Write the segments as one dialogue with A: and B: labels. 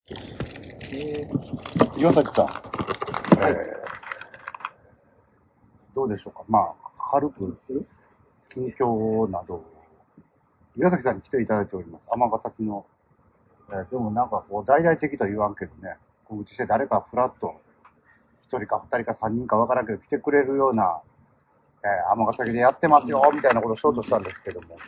A: 岩崎さん、
B: はい。
A: どうでしょうか。まあ、軽く近況など、岩崎さんに来ていただいております。尼崎の。でもなんかこう、大々的とは言わんけどね、うちして誰かフラッと、一人か二人か三人かわからんけど来てくれるような、尼崎でやってますよ、みたいなことをしようとしたんですけども、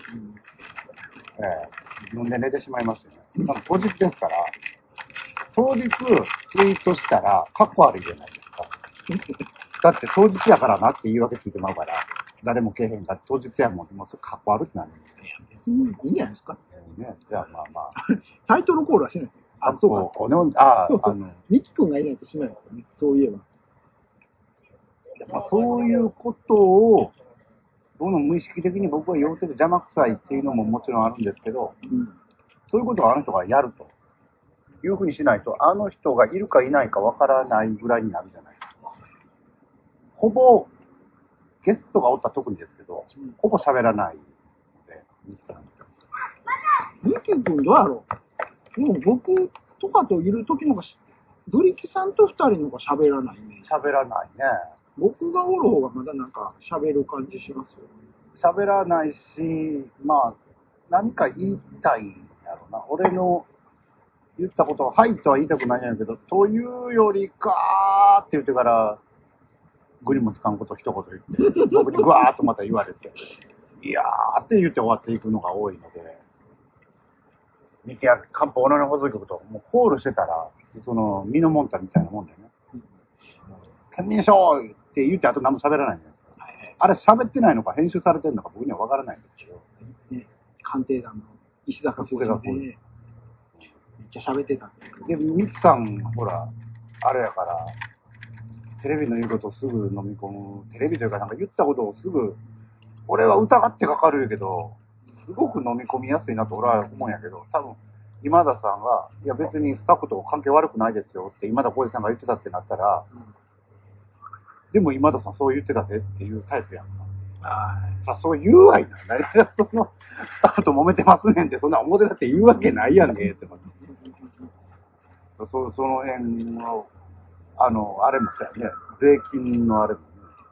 A: 自分で寝てしまいましたね。なんか当日ですから、当日ツイートしたら、かっこ悪いじゃないですか。だって当日やからなって言い訳ついてまうから、誰もけえへんかって当日やもん、もうそれかっこ悪ってなるんですよ。
B: いや、別にいいんじゃないですか。
A: ね、じゃあまあまあ。
B: タイトルコールはしないですね。あ、そうか。ミキ君がいないとしないですよね。そういえば。
A: まあ、そういうことを、どの無意識的に僕は要請で邪魔くさいっていうのももちろんあるんですけど、そういうことをあの人がやるというふうにしないと、あの人がいるかいないかわからないぐらいになるじゃないですか。ほぼ、ゲストがおったら特にですけど、ほぼ喋らないので、ミキさん。
B: ミキ君どうやろう。でも僕とかといる時のが、ブリキさんと二人のが喋らないね。
A: 喋らないね。
B: 僕がおる方がまだなんか喋る感じしますよ。
A: 喋らないし、まあ、何か言いたいんやろな。俺の言ったことは、はいとは言いたくないんやけど、というよりかーって言ってから、グリもつかんこと一言言って、僕にグワーッとまた言われて、いやーって言って終わっていくのが多いので、ミキや漢方女の放送局と、もうコールしてたら、その、身のもんたみたいなもんでね、県民賞って言ってあと何も喋らないんですよ。あれ喋ってないのか編集されてるのか僕には分からないんですけど。
B: ね、鑑定団の石坂浩二で、めっちゃ喋ってたんだ
A: けど。で、ミキさん、ほら、あれやから、テレビの言うことをすぐ飲み込む。テレビというかなんか言ったことをすぐ、俺は疑ってかかるけど、すごく飲み込みやすいなと俺は思うんやけど、多分、今田さんが、いや別にスタッフと関係悪くないですよって今田耕司さんが言ってたってなったら、でも今田さんそう言ってたぜっていうタイプやんか。さあ、そう言うわいな。何がその、スタッフと揉めてますねんって、そんな表だって言うわけないやんけって。その辺の、あれもそうやね。税金のあれもね。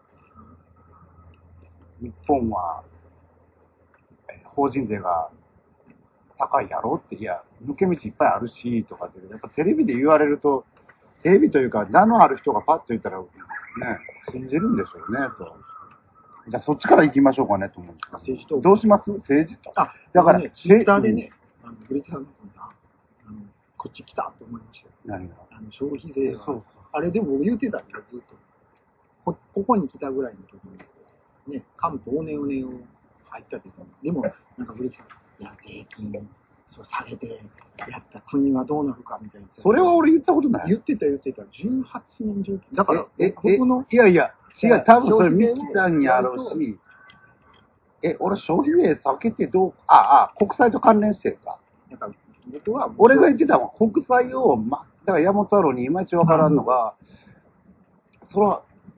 A: 日本は、法人税が高いやろって、いや、抜け道いっぱいあるし、とかって、やっぱテレビで言われると、テレビというか、名のある人がパッと言ったら、ね、信じるんでしょうね、と。じゃあそっちから行きましょうかね、と思うんですけど。政治と。どうします？政治と。
B: だからね、ツイッターでね、ブリキさんのこっち来たと思いましたよ。
A: 何が？
B: 消費税が。そう。あれでも僕言ってたんだ、ずっと。ここに来たぐらいの時に、ね、関東おねおねを入った時に、でも、なんかブリキさん、いや、税金、そう下げてやった国はどうなるかみたいな。
A: それは俺言ったことない。
B: 言ってた。18年19だから、
A: 僕の。いやいや、違う、多分それミキさんにあるし、俺消費税避けてどう、国債と関連してるか。だから僕は、俺が言ってたのは国債を、だから山本太郎にいまいちわからんのが、それは、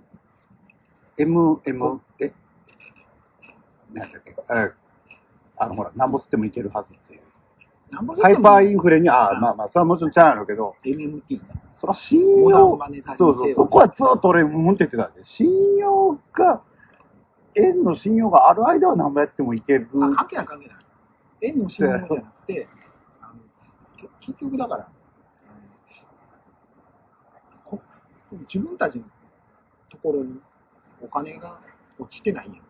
A: 何だっけ、ほら、なんぼ吸ってもいけるはずっていう。ハイパーインフレに、まあ、それはもちろんちゃうんやろうけど、
B: MMT ね。
A: それは信用、そう、そこはずっと俺、うんって言ってたんで、信用が、円の信用がある間は何もやってもいける。関係ない。円の信用じゃなくて、結局だから、自分たちのところにお金が落ちてないやん。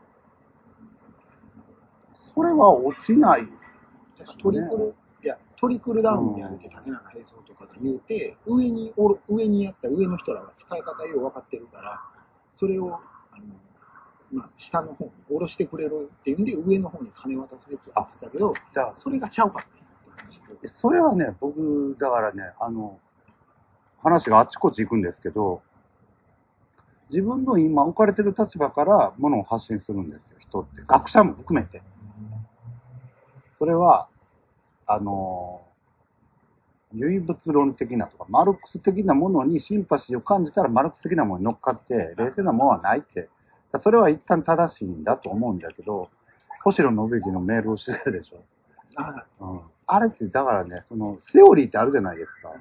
A: それは落ちない。だからトリクルダウンやるって竹中平蔵とかが言うて、上にやった上の人らは使い方よう分かってるから、それを、下の方に下ろしてくれるっていうんで、上の方に金渡すべきやってたけど、それがちゃうかったんやって話で。それはね、僕、だからね、話があっちこっち行くんですけど、自分の今置かれてる立場からものを発信するんですよ、人って。学者も含めて。それは、唯物論的なとか、マルクス的なものにシンパシーを感じたらマルクス的なものに乗っかって、冷静なものはないって。それは一旦正しいんだと思うんだけど、星野信之のメールをしてるでしょ。 あれってだからね、その、セオリーってあるじゃないですか。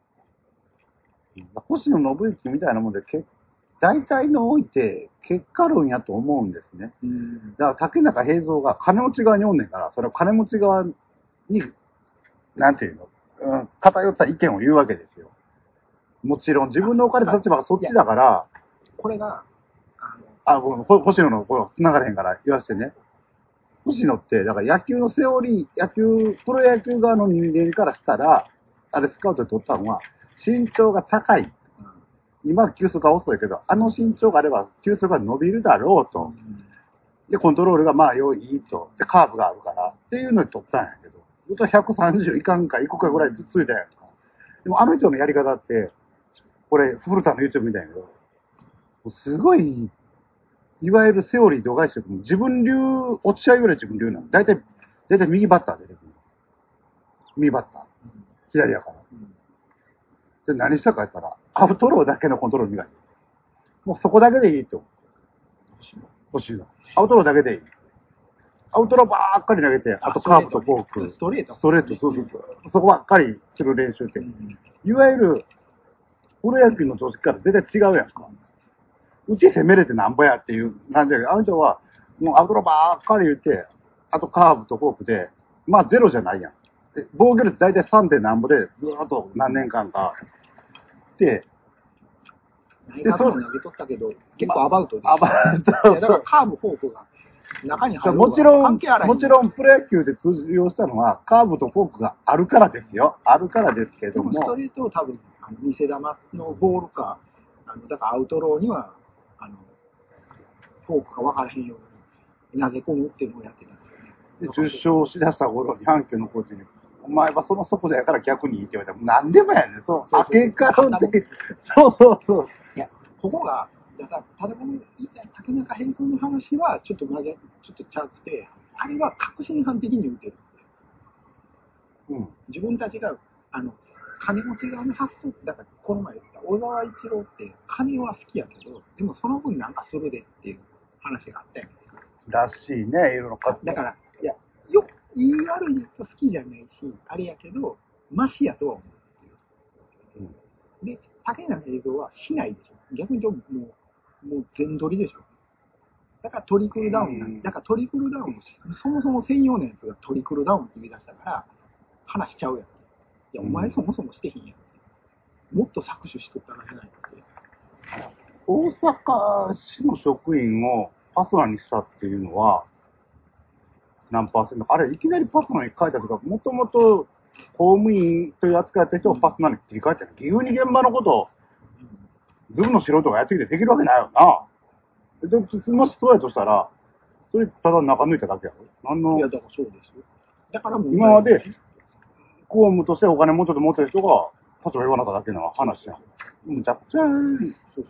A: 星野信之みたいなもんで、大体のおいて、結果論やと思うんですね。だから竹中平蔵が金持ち側におんねんから、それは金持ち側に、なんていうの、偏った意見を言うわけですよ。もちろん自分の置かれた立場がそっちだから、
B: これが、
A: 星野の繋がれへんから言わせてね。星野って、だから野球のセオリー、プロ野球側の人間からしたら、あれスカウトで取ったのは、身長が高い。今は球速が遅いけど、あの身長があれば球速が伸びるだろうと。で、コントロールがまあいいと。で、カーブがあるから。っていうのに取ったんやけど。ずっと130いかんかいくかぐらいずついたやんか。でもあの人のやり方って、これ、古田の YouTube みたいやけど、すごい、いわゆるセオリー度外視で自分流、落ち合いぐらい自分流なの。だいたい右バッター出てくる。右バッター。左やから。で、何したかやったら、アウトローだけのコントロール磨いて。もうそこだけでいいと。欲しいの。アウトローだけでいい。アウトローばっかり投げて、あとカーブとフォーク。
B: ストレート、
A: そう。そこばっかりする練習って。いわゆる、プロ野球の常識から絶対違うやんか。うち攻めれてなんぼやっていう感じだけど、あの人は、もうアウトローばっかり言って、あとカーブとフォークで、まあゼロじゃないやん。で防御率大体 3. なんぼで、ずーっと何年間か。で、
B: 内角も投げとったけど、結構アバウトで。
A: アバウト。
B: いや、だからカーブ、フォークが中に入る
A: もちろん、
B: 関係あらへん。
A: もちろんプロ野球で通用したのは、カーブとフォークがあるからですよ。あるからですけども。
B: でもストレートを多分、見せ玉のボールか、だからアウトローには、フォークか分からへんように投げ込むっていうのをやってたんですよね。
A: で、10勝しだした頃に、阪急のコーチに、お前はその速度やから逆にいいって言われても、何でもやねん。そう、明けからって。そう。
B: いや、ここが、だから、ただこの言いたい竹中平蔵の話は、ちょっとちゃうくて、あれは確信犯的に言うてるってやつ。自分たちが、金持ち側の発想、だからこの前言ってた小沢一郎って金は好きやけど、でもその分なんかするでっていう話があったじゃないですか。
A: らしいね、いろいろ買って。
B: だから、いや、言い悪いで言うと好きじゃないし、あれやけど、マシやとは思うっていう。で、竹中映像はしないでしょ。逆に言うともう全取りでしょ。だからトリクルダウンなん、だからトリクルダウン、そもそも専用のやつがトリクルダウンって言い出したから、話しちゃうやん。いや、お前そもそもしてへんやん。もっと搾取しとったらじゃないって。
A: 大阪市の職員をパソナにしたっていうのは、何%あれ、いきなりパソナに変えたとか、もともと公務員という扱いだった人をパソナに切り替えてる。急に現場のことを、ズブの素人がやってきてできるわけないよな。でもしそうやとしたら、それただ中抜いただけやろ。
B: いや、だからそうですよ。だからもう、
A: 今まで、公務としてお金もうちょっと持ってる人が、立場言わなかっただけの話やん。むちゃくちゃ、
B: そう。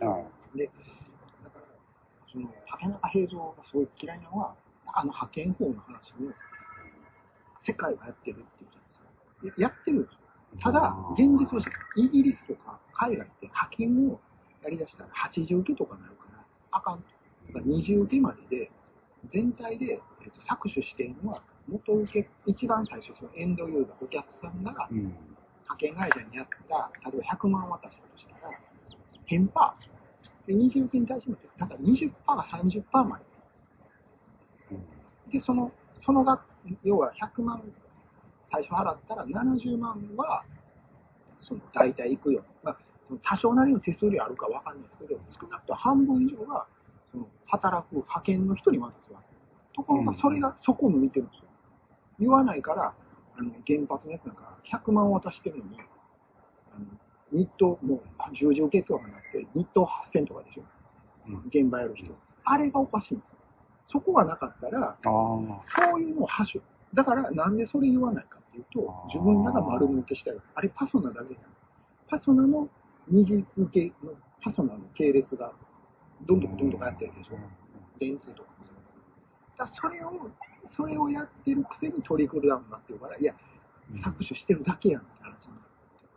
B: で、だから、その、竹中平蔵がすごい嫌いなのは、派遣法の話も、世界がやってるって言うじゃないですか。やってるんですよ。ただ、現実として、イギリスとか海外って派遣をやりだしたら80受けとかなるから、あかんと。だから20受けまでで、全体で、搾取しているのは、元請け、一番最初、そのエンドユーザー、お客さんが、派遣会社にやった、例えば100万渡したとしたら、10%。で、20受けに対しても、だから 20% が 30% まで。で、その額、要は100万最初払ったら70万は、大体いくよ。まあ、その多少なりの手数料あるかわかんないですけど、少なくとも半分以上は、働く派遣の人に渡すわけ。ところが、そこを抜いてるんですよ。言わないから、原発のやつなんか100万渡してるのに、日当、もう10時受けとかになって、日当8000とかでしょ。現場やる人。あれがおかしいんですよ。そこがなかったら、そういうのをだからなんでそれ言わないかっていうと、自分らが丸儲けしたい。あれパソナだけじゃん。パソナの二次受けのパソナの系列がどんどんやってるでしょ。電通とかもそう。だそれをやってるくせにトリクルダウンになってるから、いや、搾取してるだけやんって話になる。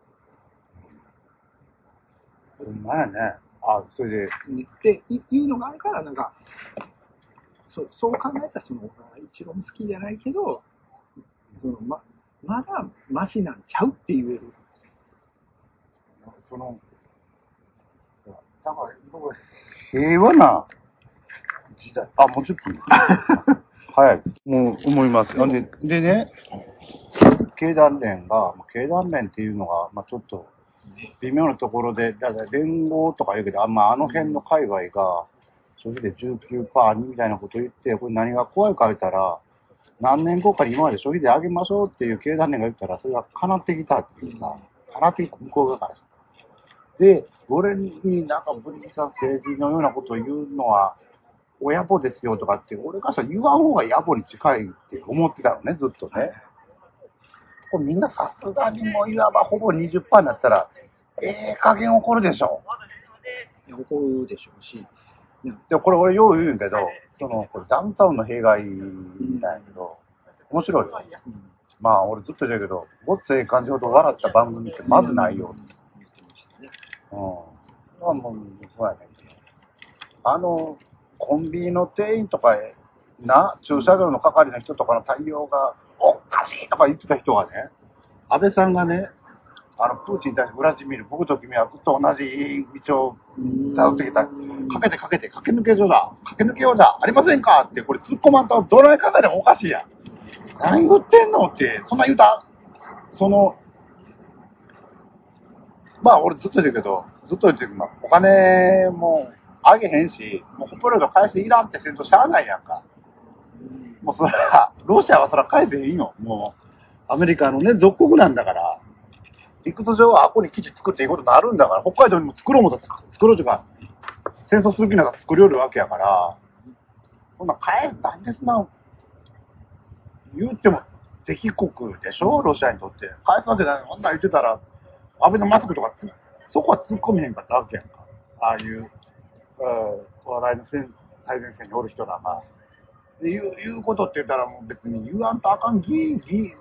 A: ほんまやね。それで。
B: っていうのがあるから、なんか、そう考えたら、小沢一郎も好きじゃないけど、 まだマシなんちゃうって言える。
A: だから僕、平和な時代、もう10分です。早いです。もう思います。でね、経団連っていうのが、ちょっと微妙なところで、だから連合とか言うけど、あの辺の界隈が、正直で 19% みたいなこと言って、これ何が怖いか言ったら、何年後かに今まで消費税上げましょうっていう経団連が言ったら、それが叶ってきたっていうさ、叶ってきた向こう側からさ。で、俺になんかブリキさん政治のようなことを言うのは、親母ですよとかって、俺からしたら言わん方が野暮に近いって思ってたのね、ずっとね。これみんなさすがにもういわばほぼ 20% になったら、加減怒るでしょ。
B: 怒るでしょうし。
A: でもこれ俺よう言うんけど、これダウンタウンの弊害なんやけど、面白いよ。まあ俺ずっと言うけど、ごっつええ感じほど笑った番組ってまずないよ。もう、そうやね。コンビニの店員とか駐車場の係の人とかの対応がおかしいとか言ってた人がね、安倍さんがね、プーチンに対してウラジミール、僕と君はずっと同じ道を辿ってきた。駆け抜けようじゃありませんかって、これ突っ込まんとどない考えてもおかしいやん。何言ってんのって、そんな言うた俺ずっと言うけど、お金もあげへんし、もうホップロイド返していらんってせんとしゃあないやんか。もうそら、ロシアはそら返せへんよ。もう、アメリカのね、属国なんだから、理屈上はあこに基地作っていいことになるんだから、北海道にも作ろうとか、戦争する気なんか作りよるわけやから、そんな返したんですな。言っても敵国でしょ、ロシアにとって。返すわけない。そんなん言ってたら、安倍のマスクとかそこは突っ込めへんかったわけやんか。ああいう、笑いの最前線におる人らが。言うことって言ったらもう別に言わんとあかん義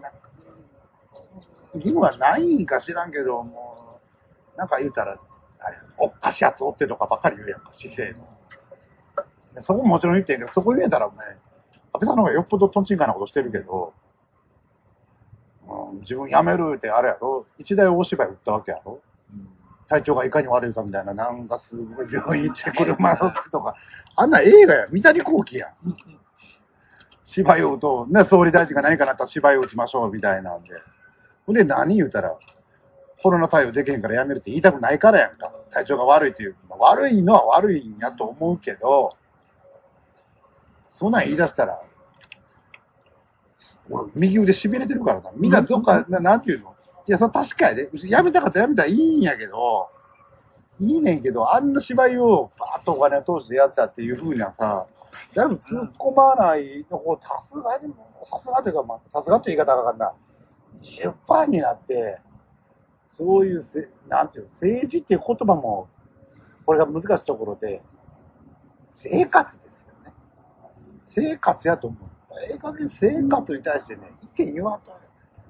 A: 務はないんか知らんけど、もう、なんか言うたら、おっかしいやつおってとかばっかり言うやんか、姿勢の。そこももちろん言ってんけど、そこ言えたらね、安倍さんの方がよっぽどトンチンカンなことしてるけど、自分辞めるってあれやろ、一大大芝居打ったわけやろ。体調がいかに悪いかみたいな、なんかすごい病院行って車乗ってとか、あんな映画や、三谷幸喜やん。芝居を打とう、ね、総理大臣が何かなったら芝居を打ちましょうみたいなんで。で、何言うたら、コロナ対応できへんから辞めるって言いたくないからやんか。体調が悪いっていう。悪いのは悪いんやと思うけど、そんなん言い出したら、俺、右腕痺れてるからな。みんなどっか、なんていうの？いや、それ確かやで。辞めたかったら辞めたらいいんやけど、いいねんけど、あんな芝居をバーッとお金を通してやったっていう風なさ、誰も突っ込まないの方、さすがというか、さすがという言い方がわかんない。10% になって、そういうなんていうの、政治っていう言葉も、これが難しいところで、生活ですよね。生活やと思う。ええ加減生活に対してね、意見言わんと。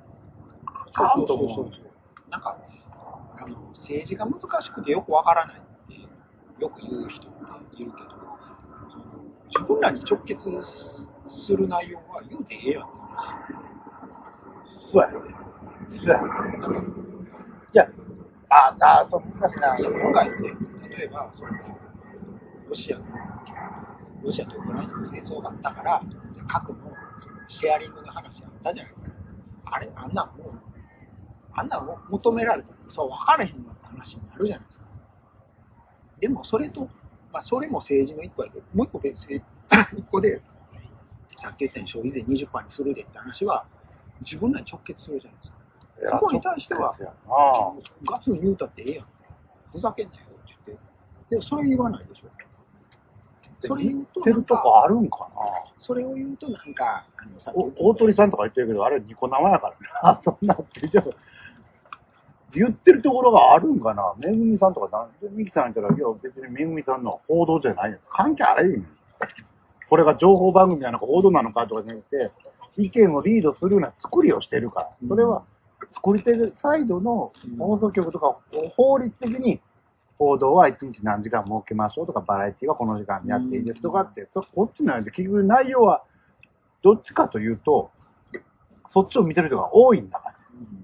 B: そう。なんか、政治が難しくてよくわからないってよく言う人っているけど、自分らに直結する内容は言うてええやんって
A: 話。そうやね。なんか、いや、そう難しいな。
B: 今回ね、例えばロシアとウクライナの戦争があったから、じゃあ核のシェアリングの話あったじゃないですか。あんなんを求められたら、そう分からへんのって話になるじゃないですか。でもそれと、それも政治の一個やけど、もう一個で、さっき言ったように消費税 20% にするでって話は、自分らに直結するじゃないですか。そこに対しては、ガツン言うたってええやん。ふざけんなよって言って。でもそれ言わないでしょ。それ言うと
A: 言ってるとこあるんかな。
B: それを言うとなんか、
A: 大鳥さんとか言ってるけど、あれニコ生やからな。そんなって言ってるところがあるんかな。めぐみさんとかなんでミキさん言ったら、いや別にめぐみさんの報道じゃないんです。関係あれへん。これが情報番組なのか報道なのかとかじゃなくて、意見をリードするような作りをしてるから。それは作り手サイドの放送局とか法律的に報道は1日何時間設けましょうとか、バラエティはこの時間にやっていいですとかって、こっちなんで結局内容はどっちかというと、 そっちを見てる人が多いんだから。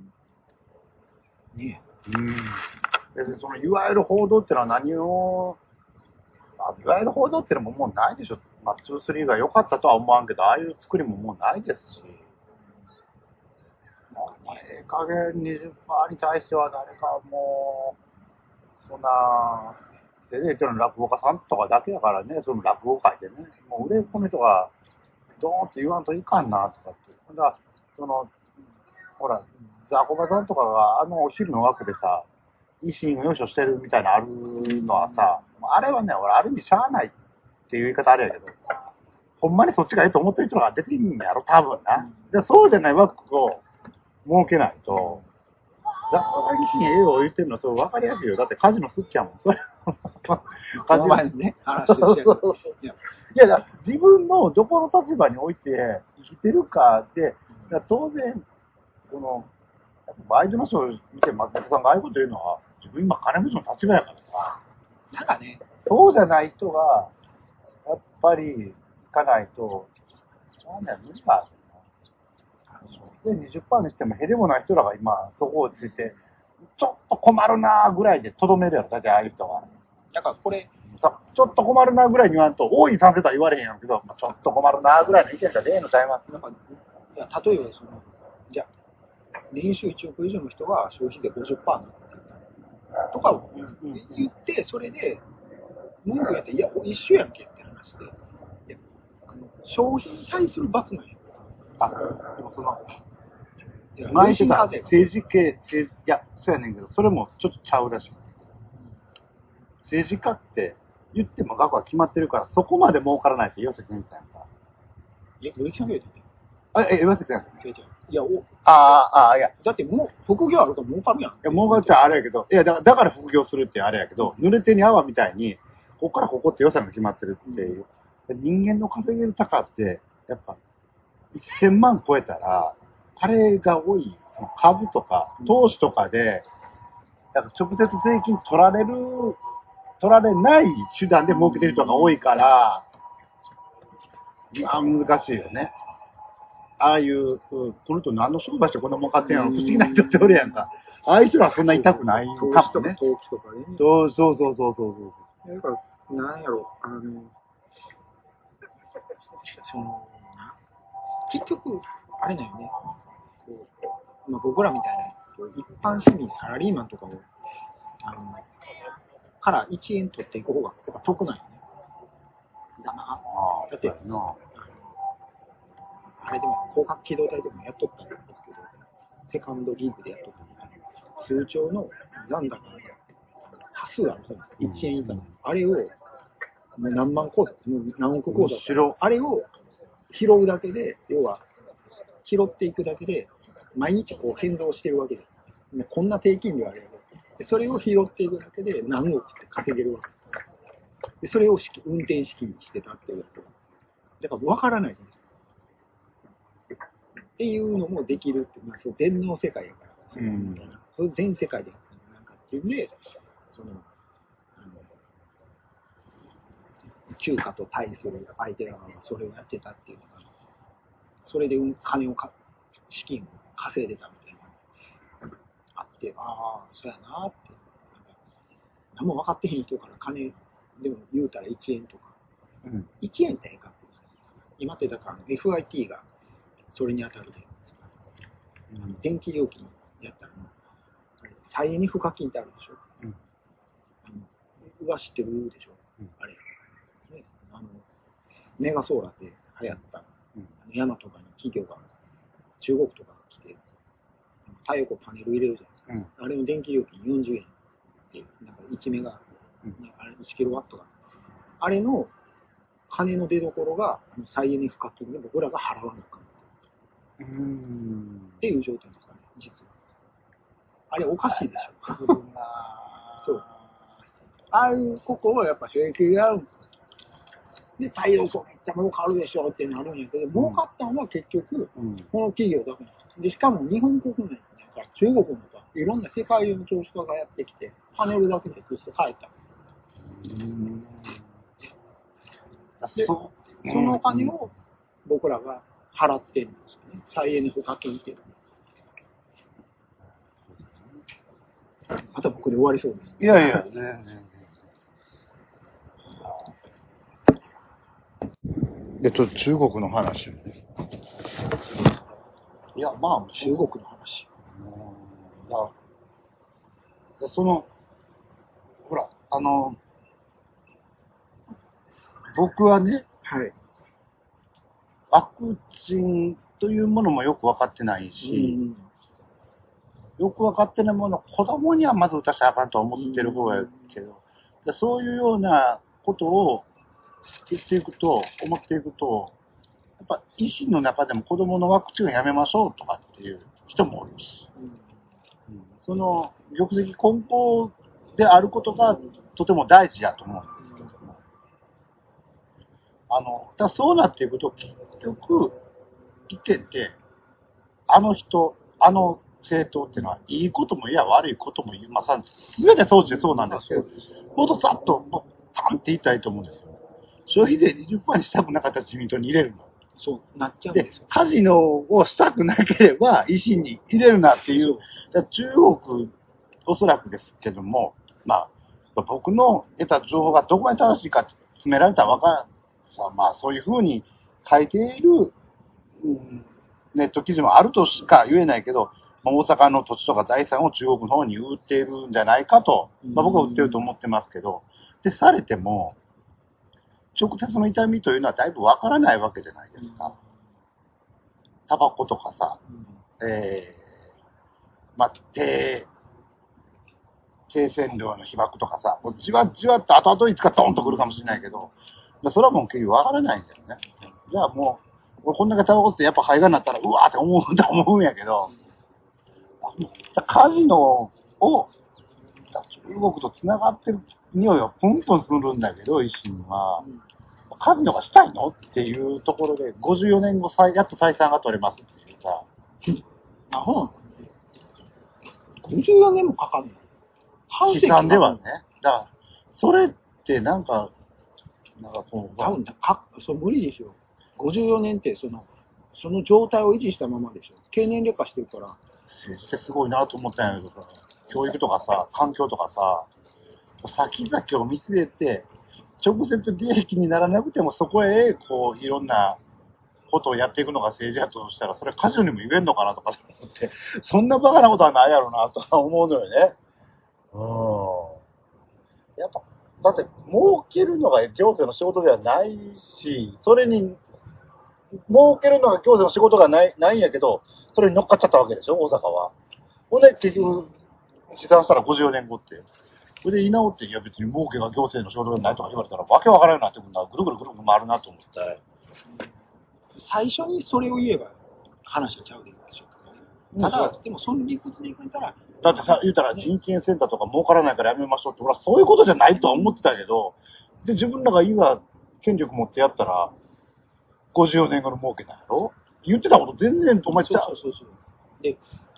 B: ね
A: 別にそのいわゆる報道ってのは何を、いわゆる報道ってのももうないでしょ。まあ、2、3が良かったとは思わんけど、ああいう作りももうないですし。ええ加減20%に対しては誰かもう、そんな、せいぜい言ってるの落語家さんとかだけやからね、その落語会でね、もう売れっ子の人が、ドーンって言わんといかんな、とかって。ほんだら、その、ほら、ザコバさんとかがお昼の枠でさ、維新をよしとしてるみたいなあるのはさ、あれはね、俺ある意味しゃあないっていう言い方あれやけど、ほんまにそっちがいいと思ってる人が出てんやろ、多分な。でそうじゃない枠を設けないと、ザコバ維新ええよ言ってるのそう分かりやすいよ。だってカジノ好きやもん。それ
B: カジノのね、話をしてる。
A: いや、自分のどこの立場において生きてるかで、当然、その、ワイドナショーを見て松本さんがああいうこと言うのは、自分今金持ちの立場やからさ。
B: なんかね、
A: そうじゃない人が、やっぱり行かないと、そうね、無理があるな。で、20% にしても減りもない人らが今、そこをついて、ちょっと困るなぐらいでとどめるやろ、だってああいう人は。
B: だからこれ、
A: ちょっと困るなぐらいに言わんと、大いに賛成とは言われへんやろけど、ちょっと困るなぐらいの意見が出えのちゃいます。
B: なんか、いや例えばじゃあ、年収1億以上の人が消費税 50% になってるとかを言って、それで、文句言って、いや、一緒やんけって話で、いや消費に対する罰なんやから。
A: でもその、
B: いや
A: 前言ってた
B: 累進課税が
A: 政治系、いや、そうやねんけど、それもちょっとちゃうらしい。政治家って言っても額は決まってるから、そこまで儲からないって言わせてんじゃんか。
B: いや、累進課税ってね。
A: 言わせてんすか。
B: 違う違う。いや、
A: いや。
B: だってもう、副業あるから儲かるやん。
A: いや、儲かっちゃあれやけど、いや、だから副業するってあれやけど、濡れ手に泡みたいに、ここからここって予算が決まってるっていう。人間の稼げる高って、やっぱ、1000万超えたら、あれが多い、その株とか、投資とかで、なんか直接税金取られない手段で儲けてる人が多いから、難しいよね。ああいう、この人何の商売してこんな儲かってんやろ、不思議な人っておるやんか。ああいう人はそんな痛くないかもね。
B: 投機とかね。
A: そう。
B: だから、なんやろ、結局、あれだよね。僕らみたいな、一般市民、サラリーマンとかを、から1円取っていく方が、やっぱ得なんよね。だな。だって、あれでも、広角機動隊でもやっとったんですけど、セカンドリーグでやっとったんだけど、通帳の残高の端数あるじゃないですか。1円以下のやつ。あれを、もう何万口座、もう何億口座、あれを拾うだけで、要は、拾っていくだけで、毎日こう変動してるわけじゃないですか。こんな低金利はあれで、それを拾っていくだけで何億って稼げるわけで、それを運転資金にしてたっていうやつが。だから分からないじゃないですか。っていうのもできるって、そう電脳世界やから、みたいな。それ全世界でなんかっていうんで、休暇と対する相手側がそれをやってたっていうのが、それで資金を稼いでたみたいなあって、ああ、そうやなって。何も分かってへん人から金でも言うたら1円とか、1円ってええかって言うじゃないですか。今ってだから FIT がそれに当たるじゃないですか。電気料金やったら再エネ賦課金ってあるでしょ。知ってるでしょ。あれ、ね、メガソーラーで流行った、ヤマトかに企業が中国とかが来て、太陽光パネル入れるじゃないですか。あれの電気料金40円で、なんか1メガ、あれ1キロワットが、あれの金の出所が再エネ賦課金で僕らが払わなかった。っていう状態ですかね、実は。あれおかしいでしょ。そう。ああいうここをやっぱ平気でやる。で、太陽光めっちゃ儲かるでしょってなるんやけど、儲かったのは結局、この企業だけなんです。で、しかも日本国内に中国のとか、いろんな世界中の投資家がやってきて、パネルだけで食って帰ったんです。で、そのお金を僕らが払ってるんですよ。 再エネ賦課金っていうの。あとは僕で終わりそうです。
A: いやいや、全然。中国の話。いや、まあ、
B: 中国の話。
A: ほら、僕はね、
B: はい。
A: ワクチンというものもよく分かってないし、よく分かってないもの、子供にはまず打たせたらあかんと思ってる方がいいけど、そういうようなことを言っていくと、思っていくと、やっぱ維新の中でも子供のワクチンをやめましょうとかっていう人もおるし、その玉石混交であることがとても大事だと思うんですけども、だそうなっていくと結局いてて、あの人、あの政党っていうのは、いいこともいや悪いことも言いまさん。すべて当時でそうなんですよ。もっとざっと、パンって言いたいと思うんですよ。消費税 20% にしたくなかった自民党に入れるな。
B: そうなっちゃうんですよ。
A: カジノをしたくなければ維新に入れるなっていう。中国、おそらくですけども、まあ、僕の得た情報がどこまで正しいか詰められたらわかん、まあそういうふうに書いている、ネット記事もあるとしか言えないけど、大阪の土地とか財産を中国の方に売っているんじゃないかと、僕は売ってると思ってますけど、で、されても、直接の痛みというのはだいぶわからないわけじゃないですか。タバコとかさ、まあ、低線量の被爆とかさ、じわじわっと後々いつかドーンとくるかもしれないけど、それはもう結局わからないんだよね。じゃあもう、こんだけタバコってやっぱ肺がなったら、うわーって思うんやけど、カジノを中国と繋がってる匂いはプンプンするんだけど、維新は。カジノがしたいのっていうところで、54年後やっと採算が取れますっていうさ。
B: あ、ほん。54年もかかるの？
A: 試算ではね。だから、それってなんかこう。
B: 多分そう無理でしょ。54年ってその状態を維持したままでしょ。経年劣化してるから。
A: 政治ってすごいなと思ったんやけどさ、教育とかさ、環境とかさ、先々を見据えて、直接利益にならなくてもそこへ、こう、いろんなことをやっていくのが政治だとしたら、それカジノにも言えんのかなとか思って、そんなバカなことはないやろうなとか思うのよね。やっぱ、だって儲けるのが行政の仕事ではないし、それに、儲けるのが行政の仕事がないんやけど、それに乗っかっちゃったわけでしょ、大阪は。ほんで、結局、試算したら54年後って。それで居直って、いや別に儲けが行政の仕事がないとか言われたら、わけわからんようになってくるな、ぐるぐるぐるぐる回るなと思って。
B: 最初にそれを言えば話はちゃうでしょうかね。ただ、でもその理屈で言ったら、
A: だってさ、言うたら人権センターとか儲からないからやめましょうって、俺はそういうことじゃないとは思ってたけど、で、自分らが今、権力持ってやったら、54年後の儲けなんやろ？言ってたこと全然お前ちゃう。
B: そう。で、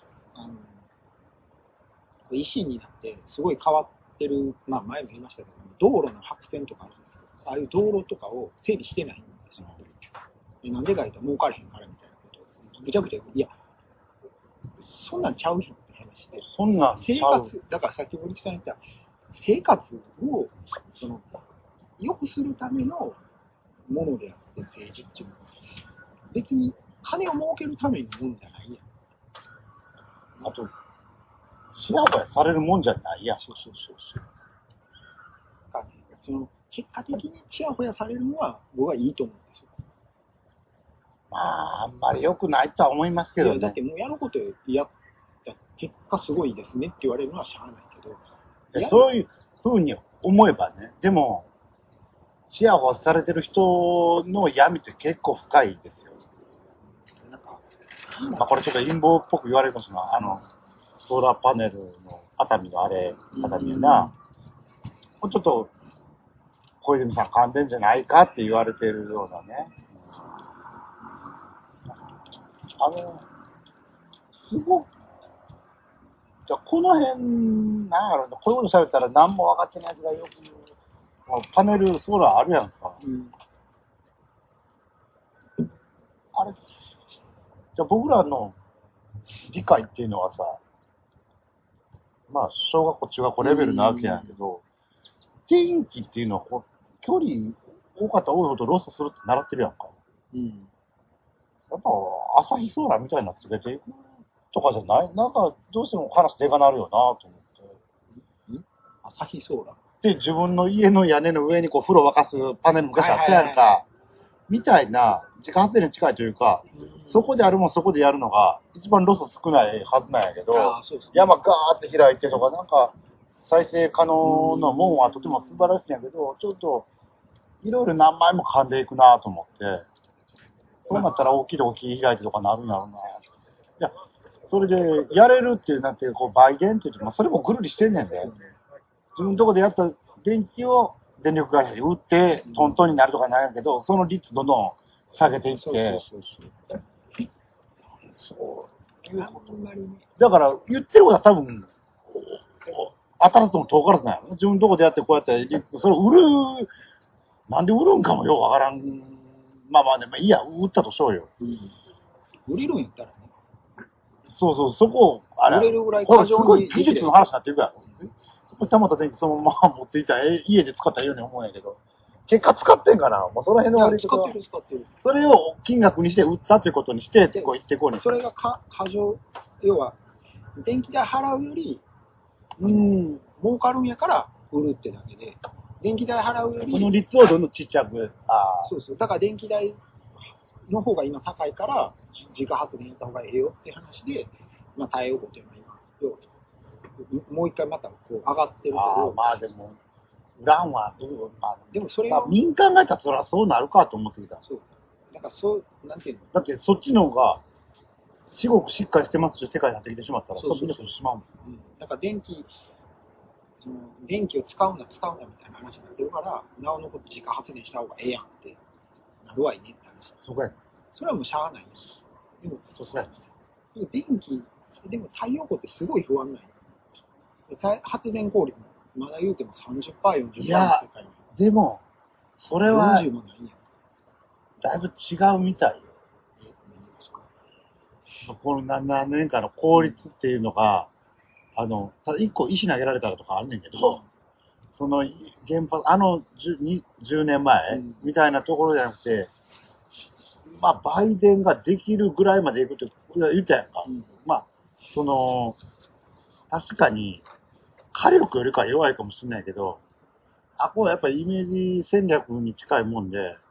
B: 維新になってすごい変わってる、まあ前も言いましたけど、道路の白線とかあるんですけど、ああいう道路とかを整備してないんですよ。でなんでか言うと儲かれへんからみたいなことをぐちゃぐちゃ言う。いや、そんなんちゃう日って話で。
A: そんなん
B: 生活、だからさっき森木さん言った生活を良くするためのものであって政治っていうのは別に金を儲けるためのものじゃないやん。
A: あと、ちやほやされるもんじゃないやん。
B: そう。結果的にちやほやされるのは僕はいいと思うんですよ。
A: まあ、あんまり良くないとは思いますけどね。
B: いや、だってもうやることやった結果すごいですねって言われるのはしゃあないけど。
A: そういう風に思えばね。でも、ちやほやされてる人の闇って結構深いですよ。なんか、まあこれちょっと陰謀っぽく言われるかもしれない。ソーラーパネルの熱海の熱海やな。ちょっと、小泉さん関連じゃないかって言われてるようなね。すごく、じゃあこの辺、なんやろうな、こういうこと喋ったら何も分かってないやつがよく言う。もうパネル、ソーラーあるやんか。あれ、 で僕らの理解っていうのはさ、まあ、小学校、中学校レベルなわけやけど、電気っていうのはこう、距離多かったら多いほどロスするって習ってるやんか。
B: うん。
A: やっぱ、朝日ソーラーみたいなのつけていくとかじゃない？なんか、どうしても話でかなるよなと思って。
B: 朝日ソーラー
A: で、自分の家の屋根の上にこう風呂沸かすパネル昔あったやんか。みたいな、自家発電に近いというか、そこであるもんそこでやるのが一番ロス少ないはずなんやけど、
B: そうですね、
A: 山ガーって開いてとか、なんか、再生可能なもんはとても素晴らしいんやけど、ちょっと、いろいろ何枚も噛んでいくなと思って、そうなったら大きい開いてとかなるんやろうな。いや、それで、やれるっていう、なんていう、こう、売電っていうと、まあ、それもぐるりしてんねんで、自分のとこでやった電気を電力会社に売って、トントンになるとかないんやけど、その率どんどん下げていって、そういうこと。だから、言ってることは多分、当たらずとも遠からずなんやろ。自分のとこでやってこうやって、それ売る、なんで売るんかもようわからん。まあまあね、まあいいや、売ったとしようよ。
B: 売れるんやったらね。
A: そう、そこ、あれ、
B: 売れるぐらい
A: これすごい技術の話になっていくやろ。たまた電気そのまま持っていたら、家で使ったらいいように思うんやけど、結果使ってんかな、もうその辺の
B: 割り使ってる。そ
A: れを金額にして売ったということにして、こう言ってこうに。
B: それが過剰、要は、電気代払うより、儲かるんやから売るってだけで、電気代払うより、
A: その率をどんどんちっちゃく。
B: そう。だから電気代の方が今高いから、自家発電やった方がええよって話で、まあ耐えようというのは今、もう一回またこう上がってるけど。
A: まあでも、ウランはどう、
B: でもそれは、
A: 民間がいたらそりゃそうなるかと思ってきた。
B: そう。なんかそう、なんていうの？
A: だってそっちの方が、すごくしっかりしてますという世界になってきてしまったら、そうしまうもん。
B: だから電気を使うなみたいな話になってるから、なおのこと自家発電した方がええやんってなるわいねって話。
A: そこや。
B: それはもうしゃあないやん。でも、
A: そこや。
B: でも電気、でも太陽光ってすごい不安ない。発電効率もまだ言うても 30%、40% の世界に。いや、
A: でも、それは、
B: 40もないやん。
A: だいぶ違うみたいよ。
B: 何ですか？
A: この何年かの効率っていうのが、ただ1個石投げられたらとかあるねんけど、その原発、10年前みたいなところじゃなくて、まあ、売電ができるぐらいまでいくと言ったやんか。まあ、確かに、火力よりかは弱いかもしれないけど、これやっぱりイメージ戦略に近いもんで、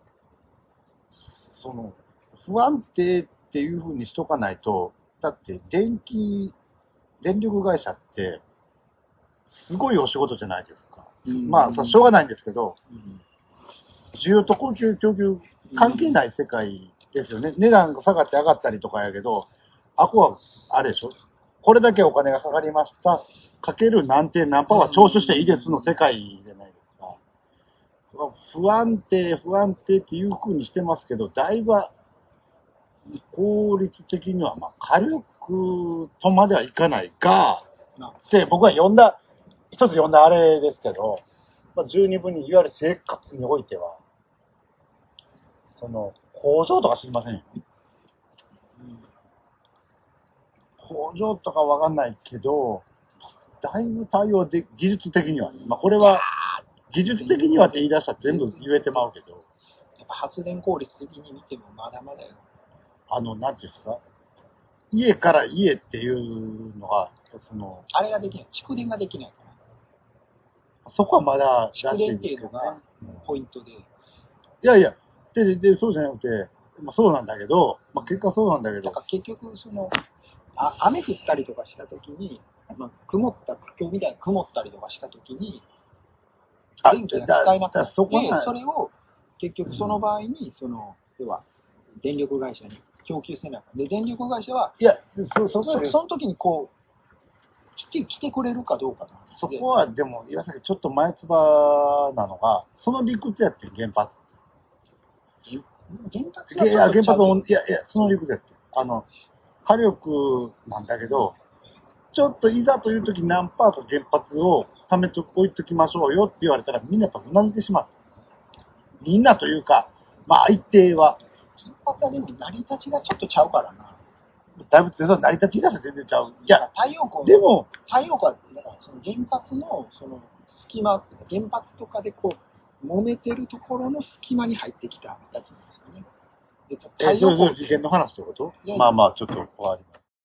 A: 不安定っていう風にしとかないと、だって電力会社って、すごいお仕事じゃないですか。まあ、しょうがないんですけど、需要と供給関係ない世界ですよね。値段が下がって上がったりとかやけど、ここは、あれでしょ。これだけお金がかかりました。かける何点何パワー徴収していいですの世界じゃないですか。不安定っていう風にしてますけど、だいぶ効率的には、まあ、火力とまではいかないが、って僕は一つ読んだあれですけど、まあ、十二分にいわゆる生活においては、工場とか知りませんよ。工場とかわかんないけど、だいぶ対応で、技術的にはね、まあこれは、技術的にはって言い出したら全部言えてまうけど。
B: やっぱ発電効率的に見てもまだまだよ。
A: なんていうんですか、家から家っていうのが、
B: あれができない。蓄電ができないから。
A: そこはまだ、
B: 蓄電っていうのがポイントで。
A: いやいや、で、そうじゃなくて、まあそうなんだけど、まあ結果そうなんだけど。
B: だから結局、雨降ったりとかしたときに、まあ今日みたいに曇ったりとかしたときに、電気が使えなくて、それを結局その場合に、要は、電力会社に供給せなかった。で、電力会社は、
A: いや、そ
B: の時に来てくれるかどうかなんです。
A: そこはでも、岩崎ちょっと前つばなのが、その理屈やって原発。
B: 原発は原発
A: いや、その理屈やって。火力なんだけど、ちょっといざという時何パーか原発を貯めと置いときましょうよって言われたらみんなやっぱうなずいてしまう。みんなというか、まあ一定は。
B: 金髪はでも成り立ちがちょっとちゃうからな。
A: だいぶ、その成り立ち出して全然ちゃう。いや、
B: 太陽光
A: でも、
B: 太陽光は、なんかその原発の、その隙間、原発とかでこう、揉めてるところの隙間に入ってきたやつなんですよね。で、太陽
A: そう
B: 光。
A: 事件の話ってこと
B: いや
A: まあまあ、ちょっとわかります。